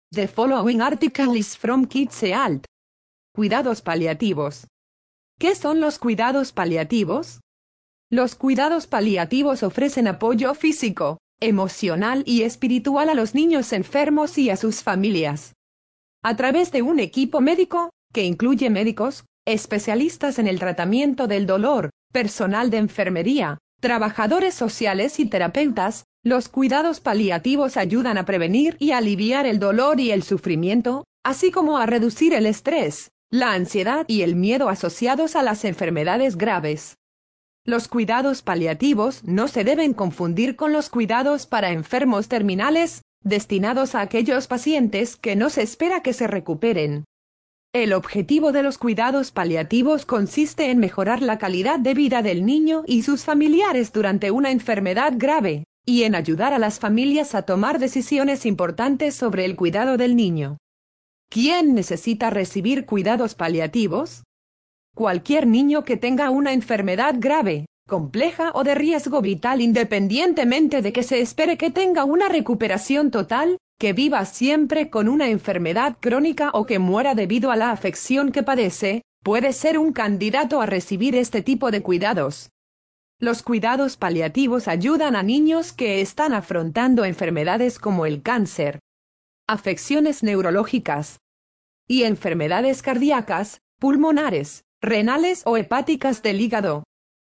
The following article is from Kids Health. Cuidados paliativos. ¿Qué son los cuidados paliativos? Los cuidados paliativos ofrecen apoyo físico, emocional y espiritual a los niños enfermos y a sus familias. A través de un equipo médico, que incluye médicos, especialistas en el tratamiento del dolor, personal de enfermería, trabajadores sociales y terapeutas, los cuidados paliativos ayudan a prevenir y aliviar el dolor y el sufrimiento, así como a reducir el estrés, la ansiedad y el miedo asociados a las enfermedades graves. Los cuidados paliativos no se deben confundir con los cuidados para enfermos terminales, destinados a aquellos pacientes que no se espera que se recuperen. El objetivo de los cuidados paliativos consiste en mejorar la calidad de vida del niño y sus familiares durante una enfermedad grave, y en ayudar a las familias a tomar decisiones importantes sobre el cuidado del niño. ¿Quién necesita recibir cuidados paliativos? Cualquier niño que tenga una enfermedad grave, compleja o de riesgo vital, independientemente de que se espere que tenga una recuperación total, que viva siempre con una enfermedad crónica o que muera debido a la afección que padece, puede ser un candidato a recibir este tipo de cuidados. Los cuidados paliativos ayudan a niños que están afrontando enfermedades como el cáncer, afecciones neurológicas y enfermedades cardíacas, pulmonares, renales o hepáticas del hígado.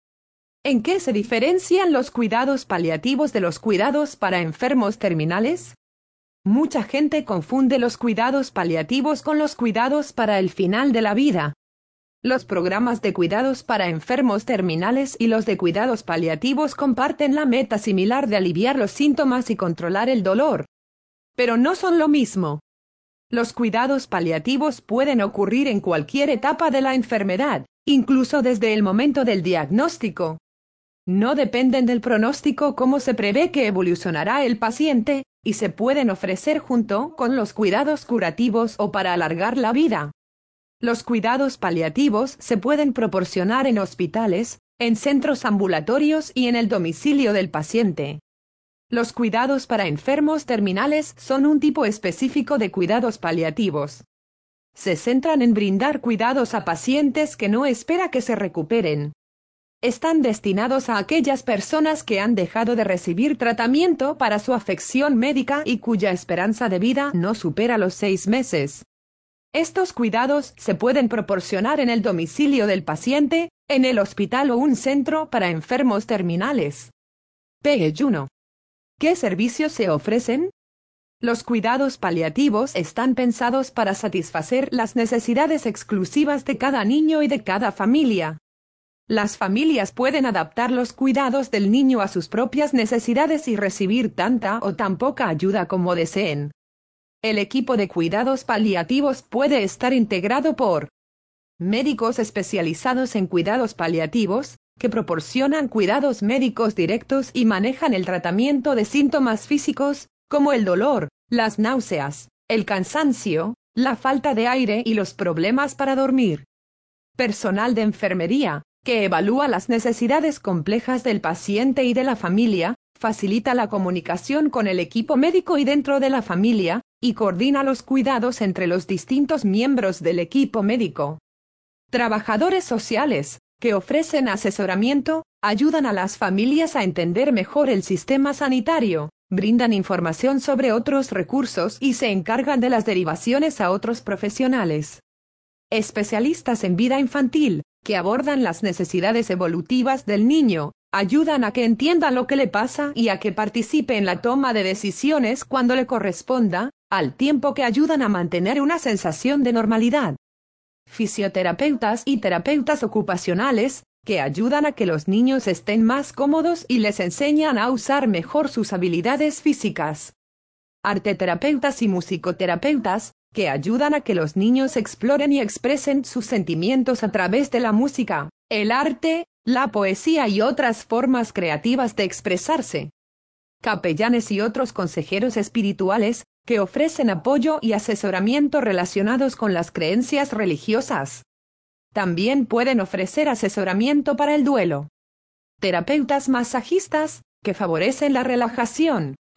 ¿En qué se diferencian los cuidados paliativos de los cuidados para enfermos terminales? Mucha gente confunde los cuidados paliativos con los cuidados para el final de la vida. Los programas de cuidados para enfermos terminales y los de cuidados paliativos comparten la meta similar de aliviar los síntomas y controlar el dolor. Pero no son lo mismo. Los cuidados paliativos pueden ocurrir en cualquier etapa de la enfermedad, incluso desde el momento del diagnóstico. No dependen del pronóstico cómo se prevé que evolucionará el paciente, y se pueden ofrecer junto con los cuidados curativos o para alargar la vida. Los cuidados paliativos se pueden proporcionar en hospitales, en centros ambulatorios y en el domicilio del paciente. Los cuidados para enfermos terminales son un tipo específico de cuidados paliativos. Se centran en brindar cuidados a pacientes que no espera que se recuperen. Están destinados a aquellas personas que han dejado de recibir tratamiento para su afección médica y cuya esperanza de vida no supera los 6 meses. Estos cuidados se pueden proporcionar en el domicilio del paciente, en el hospital o un centro para enfermos terminales. Page 1. ¿Qué servicios se ofrecen? Los cuidados paliativos están pensados para satisfacer las necesidades exclusivas de cada niño y de cada familia. Las familias pueden adaptar los cuidados del niño a sus propias necesidades y recibir tanta o tan poca ayuda como deseen. El equipo de cuidados paliativos puede estar integrado por médicos especializados en cuidados paliativos, que proporcionan cuidados médicos directos y manejan el tratamiento de síntomas físicos, como el dolor, las náuseas, el cansancio, la falta de aire y los problemas para dormir. Personal de enfermería, que evalúa las necesidades complejas del paciente y de la familia, facilita la comunicación con el equipo médico y dentro de la familia, y coordina los cuidados entre los distintos miembros del equipo médico. Trabajadores sociales, que ofrecen asesoramiento, ayudan a las familias a entender mejor el sistema sanitario, brindan información sobre otros recursos y se encargan de las derivaciones a otros profesionales. Especialistas en vida infantil, que abordan las necesidades evolutivas del niño, ayudan a que entienda lo que le pasa y a que participe en la toma de decisiones cuando le corresponda, al tiempo que ayudan a mantener una sensación de normalidad. Fisioterapeutas y terapeutas ocupacionales, que ayudan a que los niños estén más cómodos y les enseñan a usar mejor sus habilidades físicas. Arteterapeutas y musicoterapeutas, que ayudan a que los niños exploren y expresen sus sentimientos a través de la música, el arte, la poesía y otras formas creativas de expresarse. Capellanes y otros consejeros espirituales, que ofrecen apoyo y asesoramiento relacionados con las creencias religiosas. También pueden ofrecer asesoramiento para el duelo. Terapeutas masajistas, que favorecen la relajación,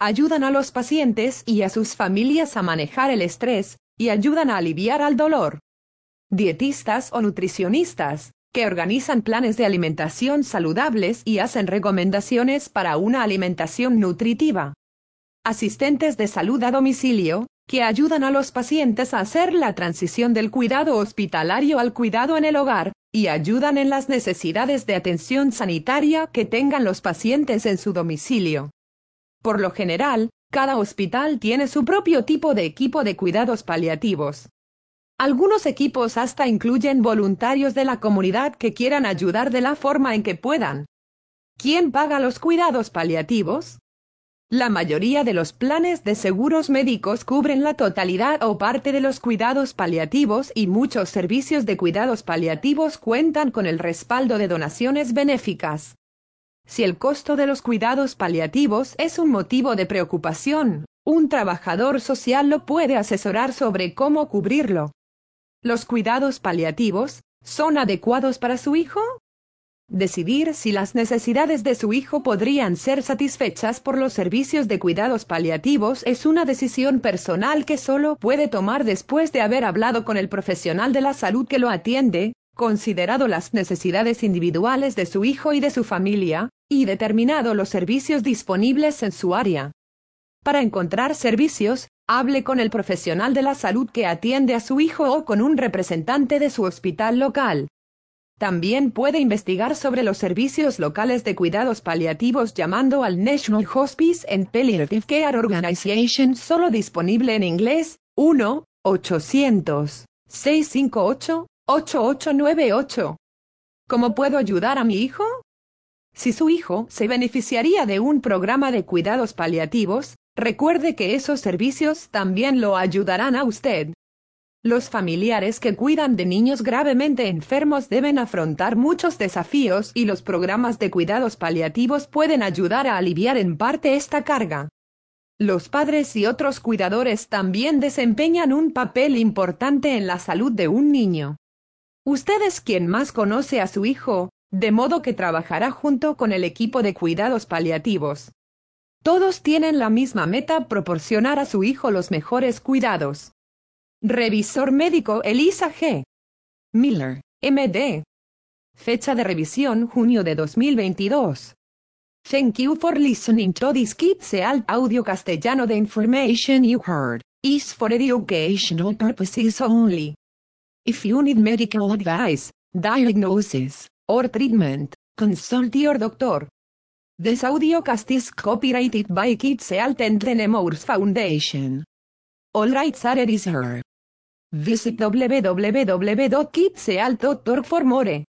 ayudan a los pacientes y a sus familias a manejar el estrés, y ayudan a aliviar al dolor. Dietistas o nutricionistas, que organizan planes de alimentación saludables y hacen recomendaciones para una alimentación nutritiva. Asistentes de salud a domicilio, que ayudan a los pacientes a hacer la transición del cuidado hospitalario al cuidado en el hogar, y ayudan en las necesidades de atención sanitaria que tengan los pacientes en su domicilio. Por lo general, cada hospital tiene su propio tipo de equipo de cuidados paliativos. Algunos equipos hasta incluyen voluntarios de la comunidad que quieran ayudar de la forma en que puedan. ¿Quién paga los cuidados paliativos? La mayoría de los planes de seguros médicos cubren la totalidad o parte de los cuidados paliativos y muchos servicios de cuidados paliativos cuentan con el respaldo de donaciones benéficas. Si el costo de los cuidados paliativos es un motivo de preocupación, un trabajador social lo puede asesorar sobre cómo cubrirlo. ¿Los cuidados paliativos son adecuados para su hijo? Decidir si las necesidades de su hijo podrían ser satisfechas por los servicios de cuidados paliativos es una decisión personal que solo puede tomar después de haber hablado con el profesional de la salud que lo atiende, considerado las necesidades individuales de su hijo y de su familia, y determinado los servicios disponibles en su área. Para encontrar servicios, hable con el profesional de la salud que atiende a su hijo o con un representante de su hospital local. También puede investigar sobre los servicios locales de cuidados paliativos llamando al National Hospice and Palliative Care Organization, solo disponible en inglés, 1-800-658-8898. ¿Cómo puedo ayudar a mi hijo? Si su hijo se beneficiaría de un programa de cuidados paliativos, recuerde que esos servicios también lo ayudarán a usted. Los familiares que cuidan de niños gravemente enfermos deben afrontar muchos desafíos y los programas de cuidados paliativos pueden ayudar a aliviar en parte esta carga. Los padres y otros cuidadores también desempeñan un papel importante en la salud de un niño. Usted es quien más conoce a su hijo, de modo que trabajará junto con el equipo de cuidados paliativos. Todos tienen la misma meta: proporcionar a su hijo los mejores cuidados. Revisor médico Elisa G. Miller, MD. Fecha de revisión: junio de 2022. Thank you for listening to this KidSealt audio castellano. The information you heard is for educational purposes only. If you need medical advice, diagnosis, or treatment, consult your doctor. This audiocast is copyrighted by KidSealt and the Nemours Foundation. All rights are reserved. Visit www.kidsealt.org for more.